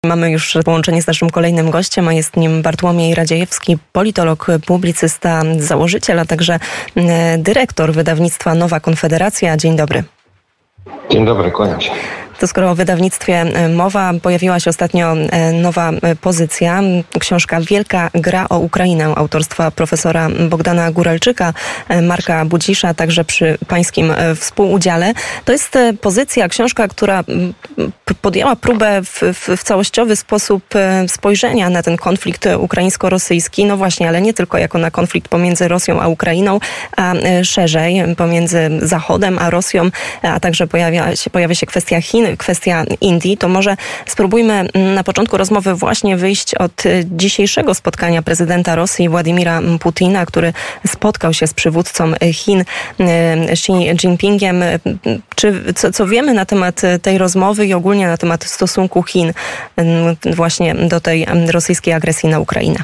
Mamy już połączenie z naszym kolejnym gościem, a jest nim Bartłomiej Radziejewski, politolog, publicysta, założyciel, a także dyrektor wydawnictwa Nowa Konfederacja. Dzień dobry. Dzień dobry, kłaniam się. To skoro o wydawnictwie mowa, pojawiła się ostatnio nowa pozycja. Książka Wielka gra o Ukrainę autorstwa profesora Bogdana Góralczyka, Marka Budzisza, także przy pańskim współudziale. To jest pozycja, książka, która podjęła próbę w całościowy sposób spojrzenia na ten konflikt ukraińsko-rosyjski. No właśnie, ale nie tylko jako na konflikt pomiędzy Rosją a Ukrainą, a szerzej pomiędzy Zachodem a Rosją, a także pojawia się kwestia Chin, kwestia Indii. To może spróbujmy na początku rozmowy właśnie wyjść od dzisiejszego spotkania prezydenta Rosji Władimira Putina, który spotkał się z przywódcą Chin Xi Jinpingiem. Co wiemy na temat tej rozmowy i ogólnie na temat stosunku Chin właśnie do tej rosyjskiej agresji na Ukrainę?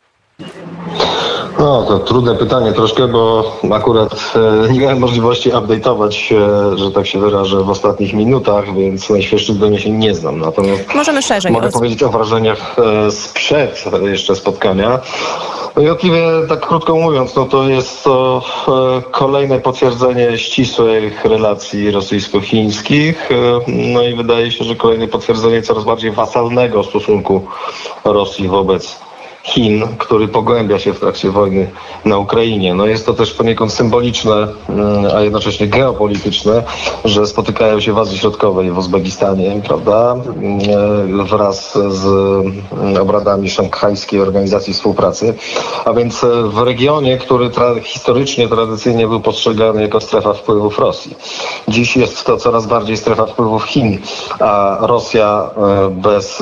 No, to trudne pytanie troszkę, bo akurat nie miałem możliwości update'ować się, że tak się wyrażę, w ostatnich minutach, więc najświeższych doniesień nie znam. Natomiast możemy szerzej powiedzieć o wrażeniach sprzed jeszcze spotkania. No i oczywiście, tak krótko mówiąc, no to jest to kolejne potwierdzenie ścisłych relacji rosyjsko-chińskich. No i wydaje się, że kolejne potwierdzenie coraz bardziej wasalnego stosunku Rosji wobec Chin, który pogłębia się w trakcie wojny na Ukrainie. No jest to też poniekąd symboliczne, a jednocześnie geopolityczne, że spotykają się w Azji Środkowej, w Uzbekistanie, prawda, wraz z obradami Szanghajskiej Organizacji Współpracy, a więc w regionie, który historycznie, tradycyjnie był postrzegany jako strefa wpływów Rosji. Dziś jest to coraz bardziej strefa wpływów Chin, a Rosja bez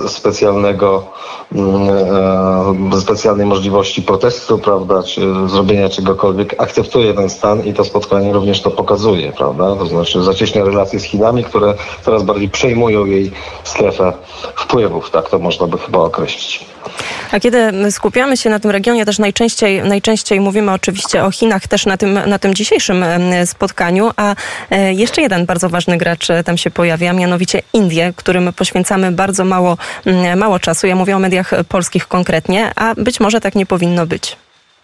specjalnej możliwości protestu, prawda, czy zrobienia czegokolwiek, akceptuje ten stan i to spotkanie również to pokazuje, prawda, to znaczy zacieśnia relacje z Chinami, które coraz bardziej przejmują jej strefę wpływów, tak to można by chyba określić. A kiedy skupiamy się na tym regionie, też najczęściej mówimy oczywiście o Chinach też na tym dzisiejszym spotkaniu, a jeszcze jeden bardzo ważny gracz tam się pojawia, mianowicie Indie, którym poświęcamy bardzo mało czasu. Ja mówię o mediach polskich konkretnie, a być może tak nie powinno być.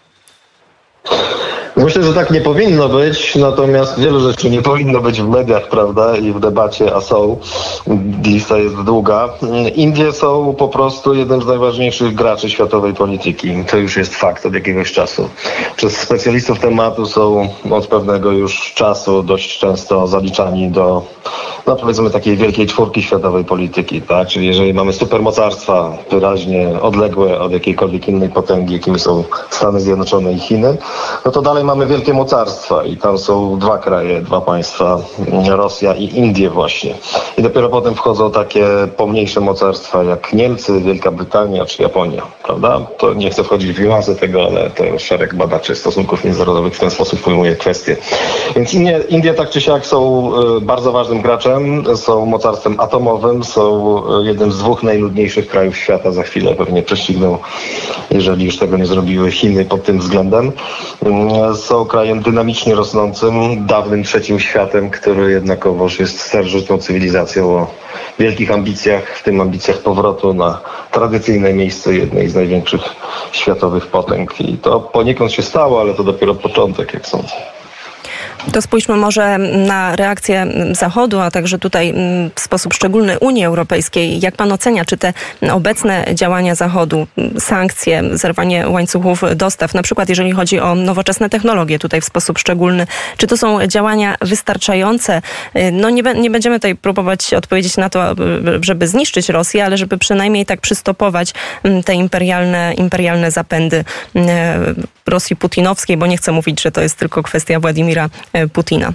Myślę, że tak nie powinno być, natomiast wielu rzeczy nie powinno być w mediach, prawda, i w debacie, a są. Lista jest długa. Indie są po prostu jednym z najważniejszych graczy światowej polityki. To już jest fakt od jakiegoś czasu. Przez specjalistów tematu są od pewnego już czasu dość często zaliczani do, no powiedzmy, takiej wielkiej czwórki światowej polityki, tak? Czyli jeżeli mamy supermocarstwa wyraźnie odległe od jakiejkolwiek innej potęgi, jakimi są Stany Zjednoczone i Chiny, no to dalej mamy wielkie mocarstwa i tam są dwa kraje, dwa państwa, Rosja i Indie właśnie. I dopiero potem wchodzą takie pomniejsze mocarstwa jak Niemcy, Wielka Brytania czy Japonia, prawda? To nie chcę wchodzić w niuanse tego, ale to szereg badaczy stosunków międzynarodowych w ten sposób pojmuje kwestie. Więc Indie tak czy siak są bardzo ważnym graczem, są mocarstwem atomowym, są jednym z dwóch najludniejszych krajów świata, za chwilę pewnie prześcigną, jeżeli już tego nie zrobiły Chiny pod tym względem. Są krajem dynamicznie rosnącym, dawnym trzecim światem, który jednakowoż jest starożytną cywilizacją o wielkich ambicjach, w tym ambicjach powrotu na tradycyjne miejsce jednej z największych światowych potęg. I to poniekąd się stało, ale to dopiero początek, jak sądzę. To spójrzmy może na reakcję Zachodu, a także tutaj w sposób szczególny Unii Europejskiej. Jak pan ocenia, czy te obecne działania Zachodu, sankcje, zerwanie łańcuchów dostaw, na przykład jeżeli chodzi o nowoczesne technologie tutaj w sposób szczególny, czy to są działania wystarczające? No nie będziemy tutaj próbować odpowiedzieć na to, żeby zniszczyć Rosję, ale żeby przynajmniej tak przystopować te imperialne zapędy Rosji putinowskiej, bo nie chcę mówić, że to jest tylko kwestia Władimira Putina.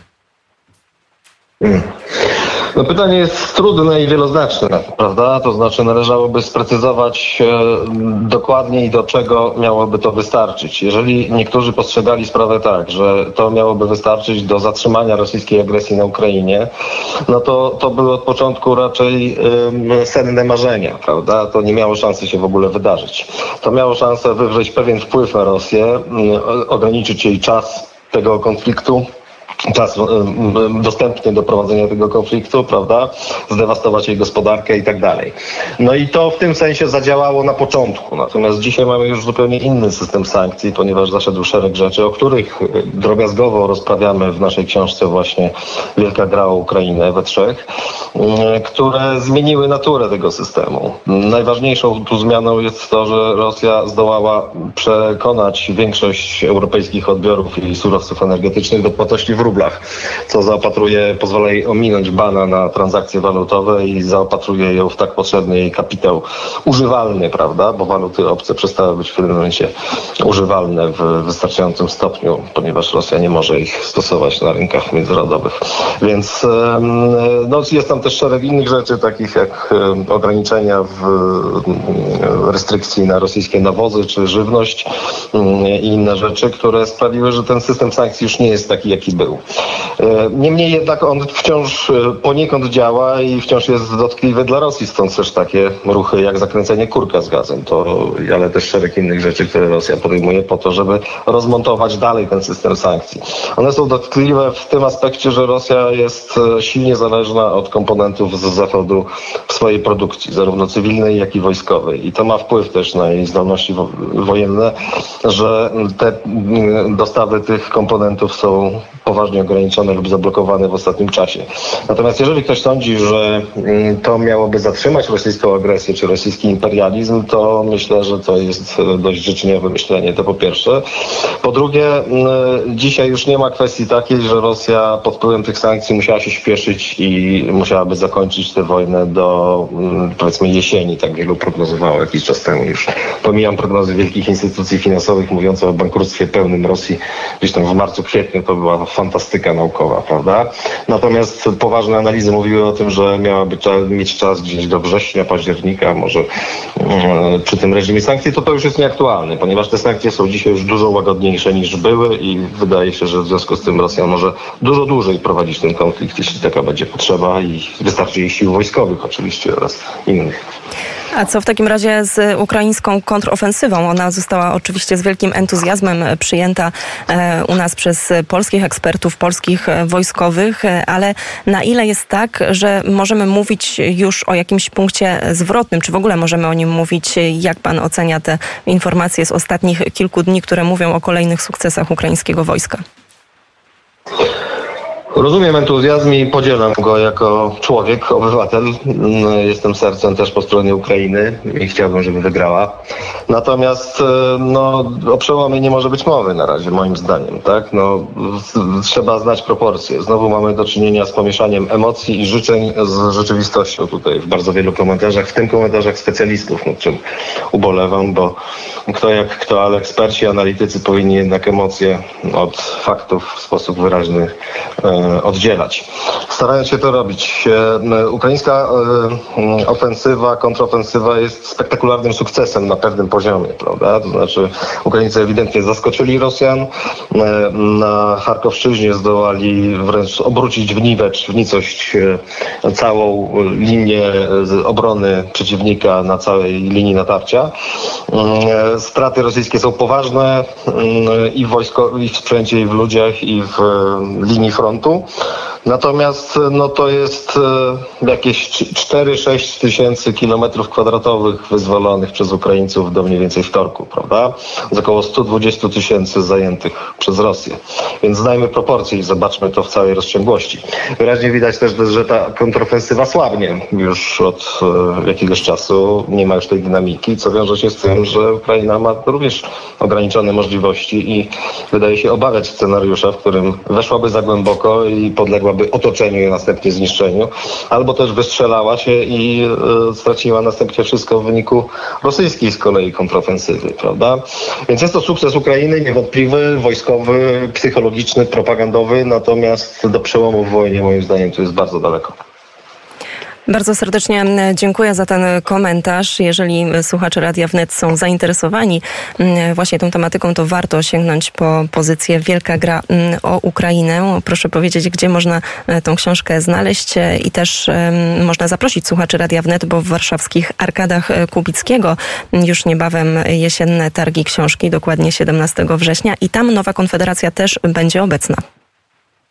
No pytanie jest trudne i wieloznaczne, prawda? To znaczy należałoby sprecyzować dokładniej, do czego miałoby to wystarczyć. Jeżeli niektórzy postrzegali sprawę tak, że to miałoby wystarczyć do zatrzymania rosyjskiej agresji na Ukrainie, no to były od początku raczej senne marzenia, prawda? To nie miało szansy się w ogóle wydarzyć. To miało szansę wywrzeć pewien wpływ na Rosję, ograniczyć jej czas tego konfliktu, czas dostępny do prowadzenia tego konfliktu, prawda, zdewastować jej gospodarkę i tak dalej. No i to w tym sensie zadziałało na początku, natomiast dzisiaj mamy już zupełnie inny system sankcji, ponieważ zaszedł szereg rzeczy, o których drobiazgowo rozprawiamy w naszej książce właśnie Wielka gra o Ukrainę we trzech, które zmieniły naturę tego systemu. Najważniejszą tu zmianą jest to, że Rosja zdołała przekonać większość europejskich odbiorów i surowców energetycznych do płatności w rublach, co pozwala jej ominąć bana na transakcje walutowe i zaopatruje ją w tak potrzebny jej kapitał używalny, prawda, bo waluty obce przestały być w tym momencie używalne w wystarczającym stopniu, ponieważ Rosja nie może ich stosować na rynkach międzynarodowych. Więc no, jest tam też szereg innych rzeczy, takich jak ograniczenia w restrykcji na rosyjskie nawozy czy żywność i inne rzeczy, które sprawiły, że ten system sankcji już nie jest taki, jaki był. Niemniej jednak on wciąż poniekąd działa i wciąż jest dotkliwy dla Rosji, stąd też takie ruchy jak zakręcenie kurka z gazem, ale też szereg innych rzeczy, które Rosja podejmuje po to, żeby rozmontować dalej ten system sankcji. One są dotkliwe w tym aspekcie, że Rosja jest silnie zależna od komponentów z Zachodu w swojej produkcji, zarówno cywilnej, jak i wojskowej. I to ma wpływ też na jej zdolności wojenne, że te dostawy tych komponentów są poważnie ograniczone lub zablokowane w ostatnim czasie. Natomiast jeżeli ktoś sądzi, że to miałoby zatrzymać rosyjską agresję czy rosyjski imperializm, to myślę, że to jest dość życzeniowe myślenie, to po pierwsze. Po drugie, dzisiaj już nie ma kwestii takiej, że Rosja pod wpływem tych sankcji musiała się śpieszyć i musiałaby zakończyć tę wojnę do, powiedzmy, jesieni, tak wielu prognozowało jakiś czas temu już. Pomijam prognozy wielkich instytucji finansowych mówiące o bankructwie pełnym Rosji gdzieś tam w marcu, kwietniu, to była fantastyka naukowa, prawda? Natomiast poważne analizy mówiły o tym, że miałaby mieć czas gdzieś do września, października, może przy tym reżimie sankcji, to już jest nieaktualne, ponieważ te sankcje są dzisiaj już dużo łagodniejsze niż były i wydaje się, że w związku z tym Rosja może dużo dłużej prowadzić ten konflikt, jeśli taka będzie potrzeba i wystarczy jej sił wojskowych oczywiście oraz innych. A co w takim razie z ukraińską kontrofensywą? Ona została oczywiście z wielkim entuzjazmem przyjęta u nas przez polskich ekspertów, polskich wojskowych, ale na ile jest tak, że możemy mówić już o jakimś punkcie zwrotnym? Czy w ogóle możemy o nim mówić? Jak pan ocenia te informacje z ostatnich kilku dni, które mówią o kolejnych sukcesach ukraińskiego wojska? Rozumiem entuzjazm i podzielam go jako człowiek, obywatel. Jestem sercem też po stronie Ukrainy i chciałbym, żeby wygrała. Natomiast o przełomie nie może być mowy na razie, moim zdaniem. Tak? Trzeba znać proporcje. Znowu mamy do czynienia z pomieszaniem emocji i życzeń z rzeczywistością tutaj w bardzo wielu komentarzach, w tym komentarzach specjalistów, nad czym ubolewam, bo kto jak kto, ale eksperci, analitycy powinni jednak emocje od faktów w sposób wyraźny oddzielać. Starając się to robić. Ukraińska ofensywa, kontrofensywa jest spektakularnym sukcesem na pewnym poziomie, prawda? To znaczy Ukraińcy ewidentnie zaskoczyli Rosjan. Na Charkowszczyźnie zdołali wręcz obrócić w nicość całą linię obrony przeciwnika na całej linii natarcia. Straty rosyjskie są poważne i w sprzęcie, i w ludziach, i w linii frontu. Natomiast to jest jakieś 4-6 tysięcy kilometrów kwadratowych wyzwolonych przez Ukraińców do mniej więcej wtorku, prawda? Z około 120 tysięcy zajętych przez Rosję. Więc znajmy proporcje i zobaczmy to w całej rozciągłości. Wyraźnie widać też, że ta kontrofensywa słabnie już od jakiegoś czasu. Nie ma już tej dynamiki, co wiąże się z tym, że Ukraina ma również ograniczone możliwości i wydaje się obawiać scenariusza, w którym weszłaby za głęboko i podległaby otoczeniu i następnie zniszczeniu, albo też wystrzelała się i straciła następnie wszystko w wyniku rosyjskiej z kolei kontrofensywy, prawda? Więc jest to sukces Ukrainy, niewątpliwy, wojskowy, psychologiczny, propagandowy, natomiast do przełomu w wojnie moim zdaniem to jest bardzo daleko. Bardzo serdecznie dziękuję za ten komentarz. Jeżeli słuchacze Radia Wnet są zainteresowani właśnie tą tematyką, to warto sięgnąć po pozycję Wielka gra o Ukrainę. Proszę powiedzieć, gdzie można tą książkę znaleźć i też można zaprosić słuchaczy Radia Wnet, bo w warszawskich Arkadach Kubickiego już niebawem jesienne targi książki, dokładnie 17 września i tam Nowa Konfederacja też będzie obecna.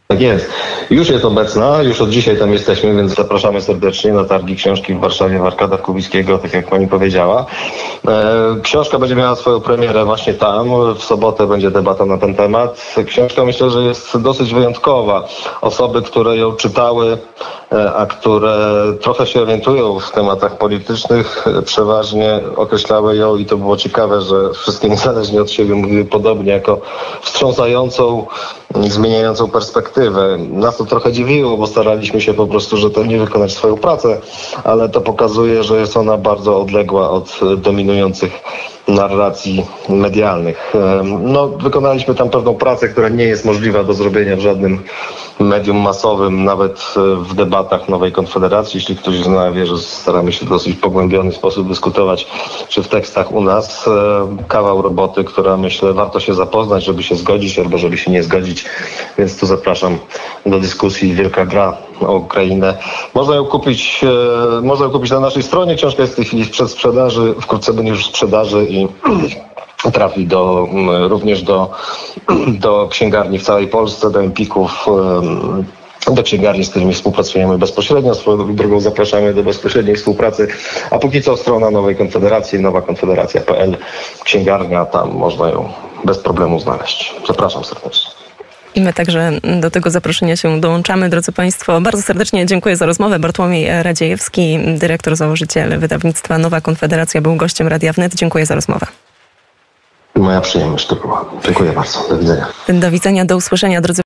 Tak jest. Już jest obecna, już od dzisiaj tam jesteśmy, więc zapraszamy serdecznie na targi książki w Warszawie, w Arkadach Kubickiego, tak jak pani powiedziała. Książka będzie miała swoją premierę właśnie tam. W sobotę będzie debata na ten temat. Książka myślę, że jest dosyć wyjątkowa. Osoby, które ją czytały, a które trochę się orientują w tematach politycznych, przeważnie określały ją, i to było ciekawe, że wszystkie niezależnie od siebie mówiły podobnie, jako wstrząsającą, zmieniającą perspektywę. Nas to trochę dziwiło, bo staraliśmy się po prostu rzetelnie wykonać swoją pracę, ale to pokazuje, że jest ona bardzo odległa od dominujących narracji medialnych. Wykonaliśmy tam pewną pracę, która nie jest możliwa do zrobienia w żadnym medium masowym, nawet w debatach Nowej Konfederacji. Jeśli ktoś zna, wie, że staramy się w dosyć pogłębiony sposób dyskutować, czy w tekstach u nas. Kawał roboty, która, myślę, warto się zapoznać, żeby się zgodzić albo żeby się nie zgodzić, więc tu zapraszam do dyskusji. Wielka gra o Ukrainę. Można ją kupić na naszej stronie. Książka jest w tej chwili w przedsprzedaży, wkrótce będzie już w sprzedaży i trafi również do księgarni w całej Polsce, do Empików, do księgarni, z którymi współpracujemy bezpośrednio. Swoją drogą zapraszamy do bezpośredniej współpracy. A póki co strona Nowej Konfederacji, nowakonfederacja.pl, księgarnia, tam można ją bez problemu znaleźć. Zapraszam serdecznie. I my także do tego zaproszenia się dołączamy. Drodzy Państwo, bardzo serdecznie dziękuję za rozmowę. Bartłomiej Radziejewski, dyrektor, założyciel wydawnictwa Nowa Konfederacja, był gościem Radia Wnet. Dziękuję za rozmowę. Moja przyjemność to była. Dziękuję bardzo. Do widzenia. Do widzenia, do usłyszenia, drodzy